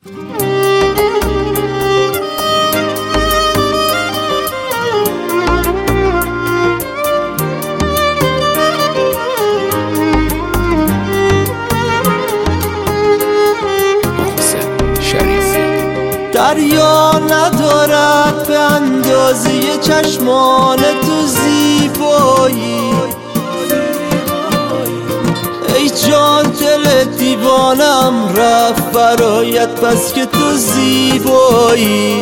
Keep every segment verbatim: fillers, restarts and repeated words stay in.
دریا ندارد به اندازه چشمان تو زیبایی، ای جان دل دیوانم رفت برایت بس که تو زیبایی.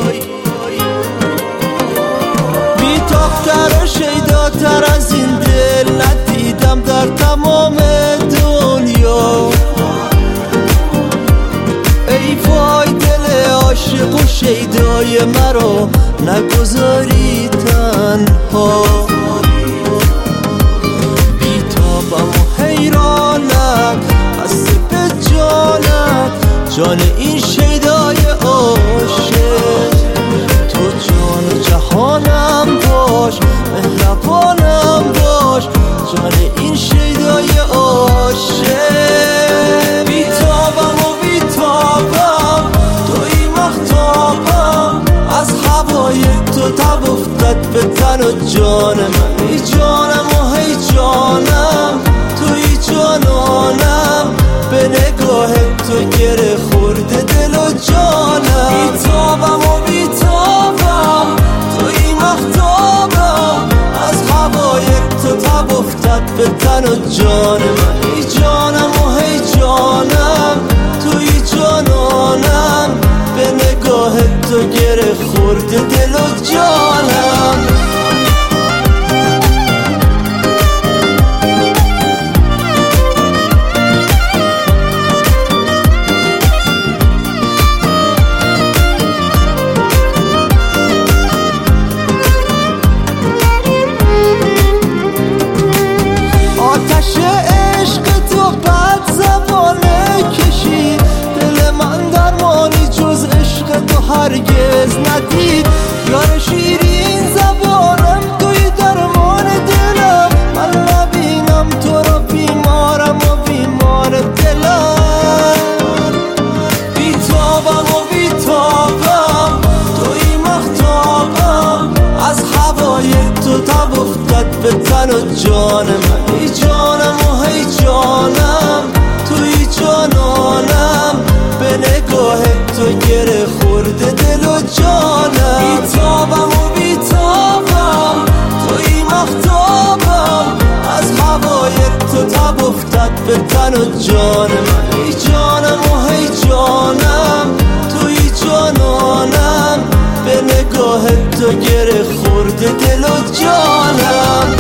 بی‌تاب‌تر و شیداتر از این دل ندیدم در تمام دنیا. ای وای دل عاشق و شیدای مرا نگذاری تنها. بی‌تابم و حیرانم هستی به جانت، جان این شیدای عاشق. تو جان و جهانم باش، مهربانم باش، جان این شیدای عاشق. بی‌تابم و بی‌تابم توی مهتابم، از هوای تو تب افتاد به تن و جان من. ای جانم و هی جانم توی جانانم، به نگاه تو گره خورده دل و جانم. بی‌تابم و بی‌تابم توی مهتابم، از هوای تو تب افتاد به تن و جان من. ای جانم و هی جانم توی جانانم، به نگاه تو گره خورده دل و جانم. آتش عشق تو بد زبانه کشید، دل من درمانی جز عشق تو هرگز ندید. یار شیرین زبانم توی درمان دلم، من نبینم تو را بیمارم و بیمار دلم. بی‌تابم و بی‌تابم توی مهتابم، از هوای تو تب افتاد به تن و جان من. ای جانم و هی جانم توی جانانم، به نگاه تو گره خورده دل و جانم. بی‌تابم و بی‌تابم توی مهتابم، از هوای تو تب افتاد به تن و جان من. ای جانم و هی جانم توی جانانم، به نگاه تو گره خورده دل و جانم.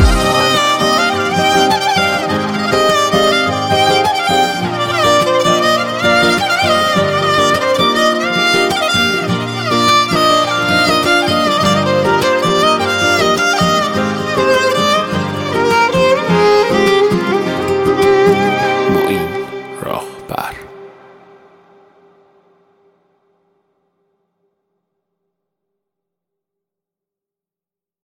معین راهبر.